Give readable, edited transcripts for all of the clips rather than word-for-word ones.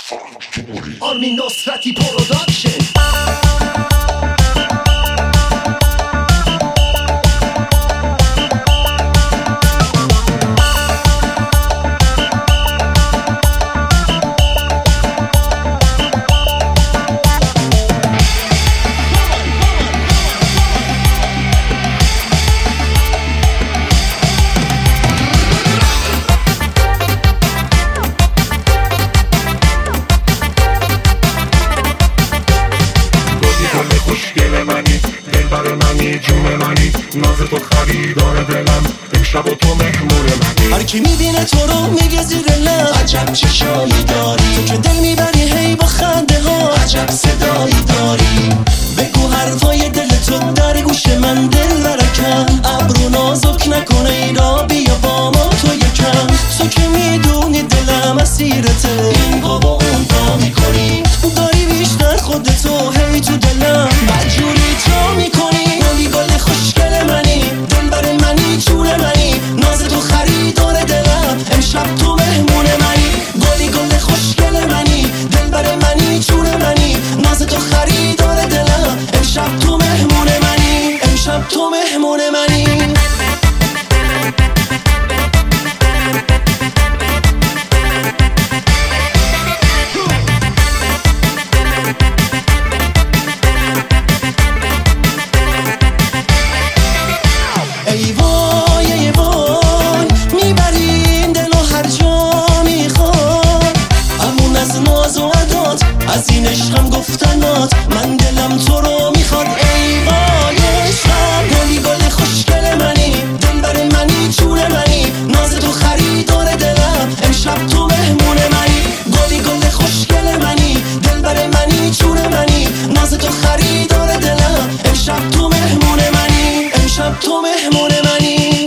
آرمین نصرتی پروداکشن. جون منی ناز تو خریدار دلم امشب و تو مهمون منی. هر کی میبینه تو رو میگه زیر لب عجب چشایی داری، تو که دل میبری هی با خنده ها عجب صدایی داری. بگو حرفای دل تو در گوش من دل برکن، ابرو نازک نکنه اینا بیا با ما تو یکم. تو که میدونی دلم اسیرته، این بابا اون پا میکنی داری بیشتر خودتو هی تو دلم مجبوری تو میکنی. گل خوشگل منی دلبر منی جون منی ناز تو خریدار دلم امشب تو مهمون منی. گل خوشگل منی دلبر منی جون منی ناز تو خریدار دلم امشب تو مهمون منی. امشب تو مهمون منی. از این عشقم گفتنات من دلم تو رو میخواد ای وای عشقم. گل خوشگل منی دلبر منی جون منی ناز تو خریدار دلم امشب تو مهمون منی. گل خوشگل منی دلبر منی جون منی ناز تو خریدار دلم امشب تو مهمون منی. امشب تو مهمون منی.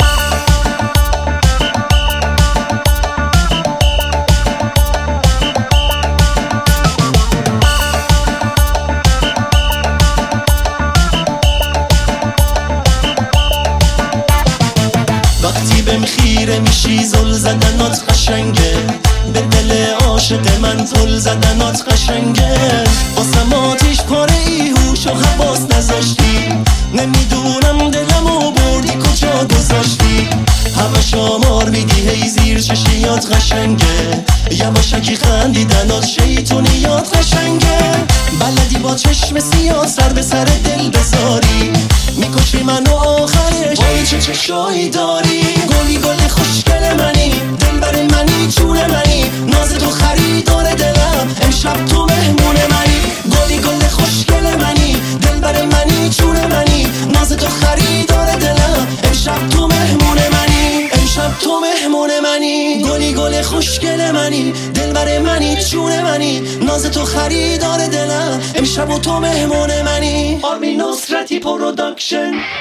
وقتی بهم خیره میشی زل زدنات قشنگه، به دل عاشق من زل زدنات قشنگه. واسم آتیش پاره ای هوش و حواس نذاشتی، نمیدونم دلمو بردی کجا گذاشتی. همش آمار میدی هی زیر چشیات قشنگه، یواشکی خندیدنات شیطونیات قشنگه. بلدی با چشم سیاه سر به سر دل بذاری، میکشی منو آخرش وای چه چشایی داری. گل خوشگل منی دلبر منی جون منی ناز تو خریدار دلم امشب تو مهمون منی. گل خوشگل منی دلبر منی جون منی ناز تو خریدار دلم امشب تو مهمون منی. امشب تو مهمون منی. گل خوشگل منی دلبر منی جون منی ناز تو خریدار دلم امشب تو مهمون منی. آرمین نصرتی پروداکشن.